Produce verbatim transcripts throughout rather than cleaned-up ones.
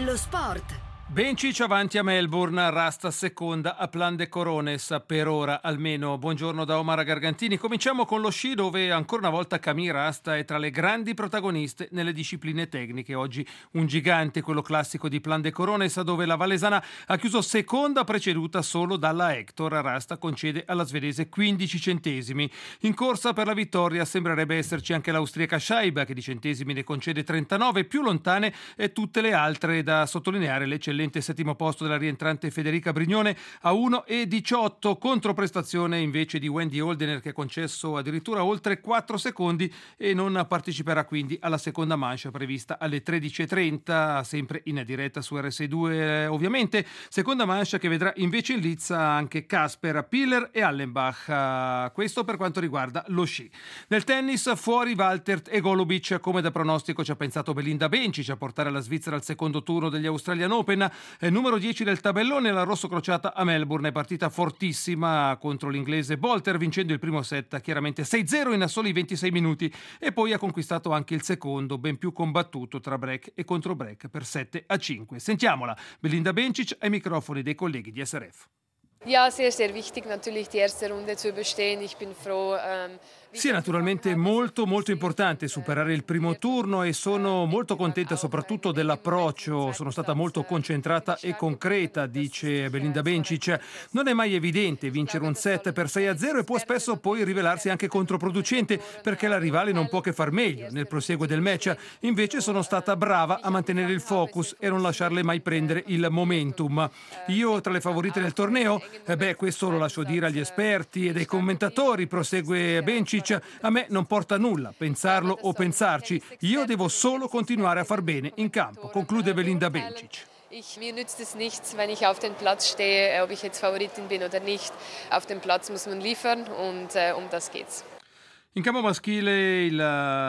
Lo sport. Bencic avanti a Melbourne, Rasta seconda a Plan de Corones per ora almeno. Buongiorno da Omar Gargantini. Cominciamo con lo sci, dove ancora una volta Camille Rasta è tra le grandi protagoniste nelle discipline tecniche. Oggi un gigante, quello classico di Plan de Corones, dove la valesana ha chiuso seconda, preceduta solo dalla Hector. Rasta concede alla svedese quindici centesimi. In corsa per la vittoria sembrerebbe esserci anche l'austriaca Scheibe, che di centesimi ne concede trentanove, più lontane e tutte le altre. Da sottolineare l'eccellenza settimo posto della rientrante Federica Brignone a uno e diciotto, controprestazione invece di Wendy Holdener, che ha concesso addirittura oltre quattro secondi e non parteciperà quindi alla seconda manche prevista alle tredici e trenta, sempre in diretta su R S due ovviamente. Seconda manche che vedrà invece in lizza anche Casper, Piller e Allenbach. Questo per quanto riguarda lo sci. Nel tennis fuori Waltert e Golubic, come da pronostico ci ha pensato Belinda Bencic a portare la Svizzera al secondo turno degli Australian Open. Eh, numero dieci del tabellone, la rosso-crociata a Melbourne è partita fortissima contro l'inglese Bolter, vincendo il primo set chiaramente sei zero in soli ventisei minuti, e poi ha conquistato anche il secondo, ben più combattuto tra break e contro break, per sette a cinque. Sentiamola, Belinda Bencic ai microfoni dei colleghi di S R F. Ja, sehr, sehr wichtig natürlich die erste Runde zu überstehen. Ich bin froh. Ähm, Sì, è naturalmente molto molto importante superare il primo turno e sono molto contenta soprattutto dell'approccio. Sono stata molto concentrata e concreta, dice Belinda Bencic. Non è mai evidente vincere un set per sei a zero e può spesso poi rivelarsi anche controproducente, perché la rivale non può che far meglio nel prosieguo del match. Invece sono stata brava a mantenere il focus e non lasciarle mai prendere il momentum. Io tra le favorite del torneo? Eh beh, questo lo lascio dire agli esperti e ai commentatori, prosegue Bencic. A me non porta nulla pensarlo o pensarci, io devo solo continuare a far bene in campo, conclude Belinda Bencic. Ich, mir nützt es nichts, wenn ich auf den Platz stehe, ob ich jetzt Favoritin bin oder nicht. Auf dem Platz muss man liefern und äh, um das geht's. In campo maschile il,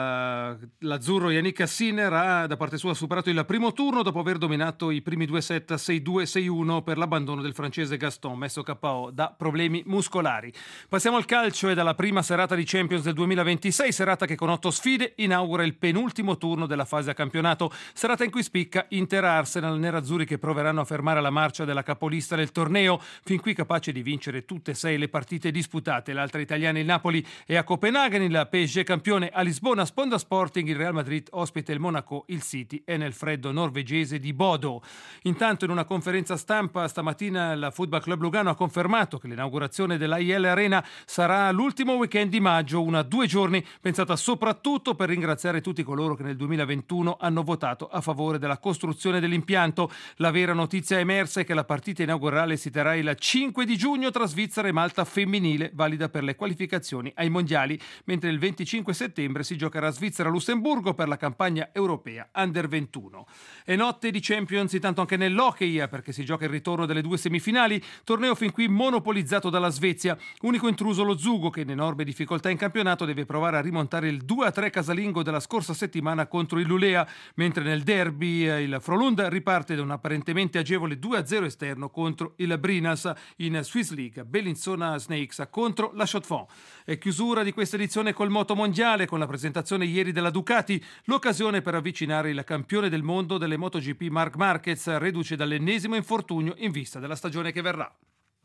l'azzurro Yannick Sinner ha da parte sua superato il primo turno dopo aver dominato i primi due set sei due sei uno per l'abbandono del francese Gaston, messo K O da problemi muscolari. Passiamo al calcio e dalla prima serata di Champions del duemilaventisei, serata che con otto sfide inaugura il penultimo turno della fase a campionato, serata in cui spicca Inter-Arsenal, nerazzurri che proveranno a fermare la marcia della capolista del torneo, fin qui capace di vincere tutte e sei le partite disputate. L'altra italiana, il Napoli, è a Copenaghen, il P S G campione a Lisbona, sponda Sporting, il Real Madrid ospita il Monaco, il City è nel freddo norvegese di Bodo. Intanto in una conferenza stampa stamattina il Football Club Lugano ha confermato che l'inaugurazione dell'A I L Arena sarà l'ultimo weekend di maggio, una due giorni pensata soprattutto per ringraziare tutti coloro che nel duemilaventuno hanno votato a favore della costruzione dell'impianto. La vera notizia emersa è che la partita inaugurale si terrà il cinque di giugno tra Svizzera e Malta femminile, valida per le qualificazioni ai mondiali, mentre il venticinque settembre si giocherà Svizzera-Lussemburgo per la campagna europea Under ventuno. E notte di Champions intanto anche nell'hockey, perché si gioca il ritorno delle due semifinali, torneo fin qui monopolizzato dalla Svezia. Unico intruso lo Zugo, che in enorme difficoltà in campionato deve provare a rimontare il due a tre casalingo della scorsa settimana contro il Lulea, mentre nel derby il Frolund riparte da un apparentemente agevole due a zero esterno contro il Brinas. In Swiss League Bellinzona Snakes contro la Chaux-de-Fonds. E chiusura di questa edizione col moto mondiale, con la presentazione ieri della Ducati, l'occasione per avvicinare il campione del mondo delle MotoGP Marc Marquez, reduce dall'ennesimo infortunio in vista della stagione che verrà.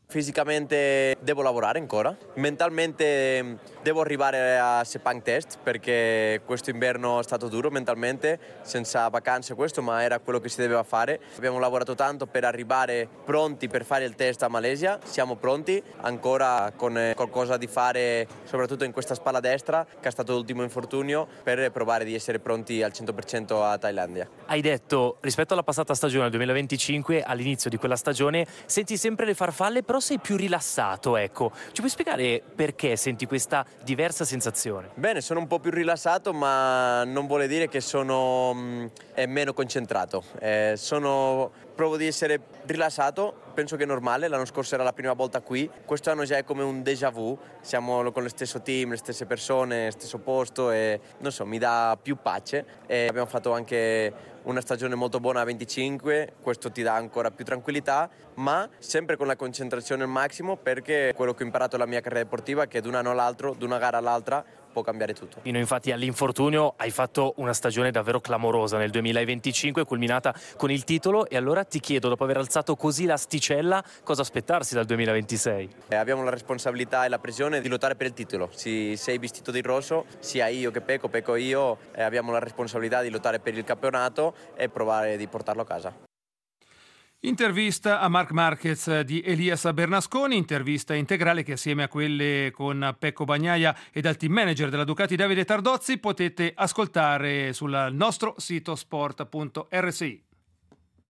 Fisicamente devo lavorare ancora, mentalmente devo arrivare a Sepang Test, perché questo inverno è stato duro mentalmente, senza vacanze questo, ma era quello che si doveva fare. Abbiamo lavorato tanto per arrivare pronti per fare il test a Malesia, siamo pronti ancora con qualcosa di fare, soprattutto in questa spalla destra, che è stato l'ultimo infortunio, per provare di essere pronti al cento per cento a Thailandia. Hai detto, rispetto alla passata stagione, al duemilaventicinque, all'inizio di quella stagione, senti sempre le farfalle, però sei più rilassato, ecco. Ci puoi spiegare perché senti questa diversa sensazione? Bene, sono un po' più rilassato, ma non vuole dire che sono mh, meno concentrato. Eh, sono, provo di essere rilassato, penso che è normale, l'anno scorso era la prima volta qui, quest'anno già è come un déjà vu, siamo con lo stesso team, le stesse persone, stesso posto e non so, mi dà più pace. E abbiamo fatto anche una stagione molto buona a venticinque, questo ti dà ancora più tranquillità, ma sempre con la concentrazione al massimo, perché quello che ho imparato nella mia carriera sportiva è che da un anno all'altro, da una gara all'altra, può cambiare tutto. Pino, infatti all'infortunio hai fatto una stagione davvero clamorosa nel duemilaventicinque, culminata con il titolo, e allora ti chiedo, dopo aver alzato così l'asticella, cosa aspettarsi dal duemilaventisei? Eh, abbiamo la responsabilità e la pressione di lottare per il titolo. Se sei vestito di rosso, sia io che Pecco, Pecco e io, eh, abbiamo la responsabilità di lottare per il campionato e provare di portarlo a casa. Intervista a Marc Marquez di Elias Bernasconi, intervista integrale che assieme a quelle con Pecco Bagnaia e dal team manager della Ducati Davide Tardozzi potete ascoltare sul nostro sito sport punto erre si.